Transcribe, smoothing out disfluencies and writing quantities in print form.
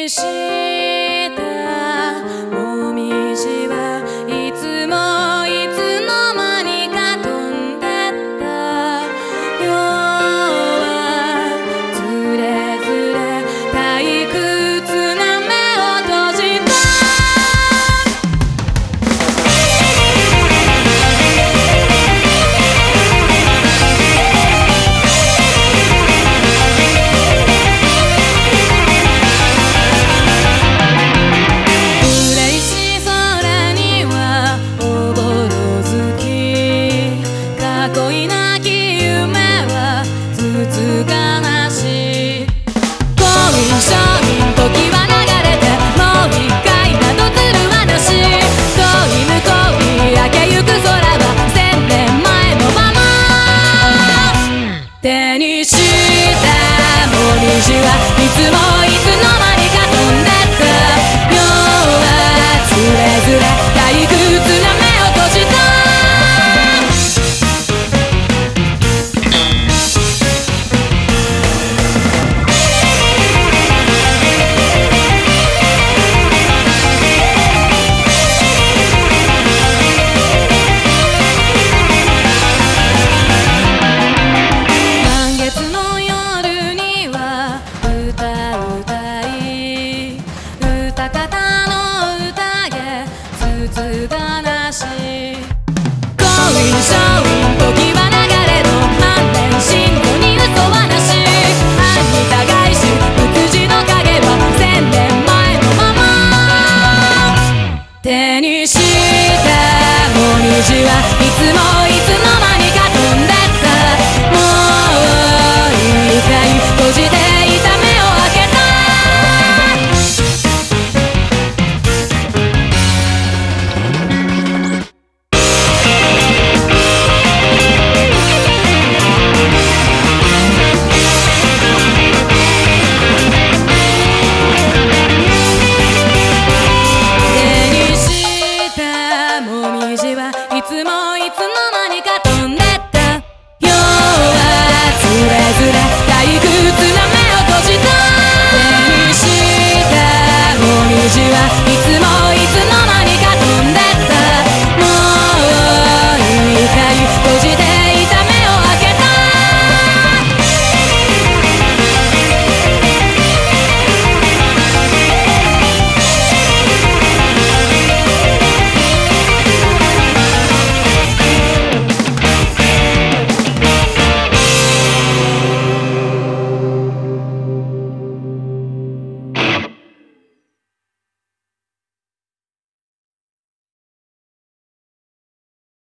にしたもみじはいつもいつの間にか飛んでった夜はずれずれ退屈な目を閉じた恋なき夢はつつがなし恋性に時は流れてもう一回などずる話恋向こうに焼けゆく空は1000年前のまま手にしたもみじはいつもいつの間にか飛んでった夜はずれずれ退屈な目を閉じた手にしたもみじはいつも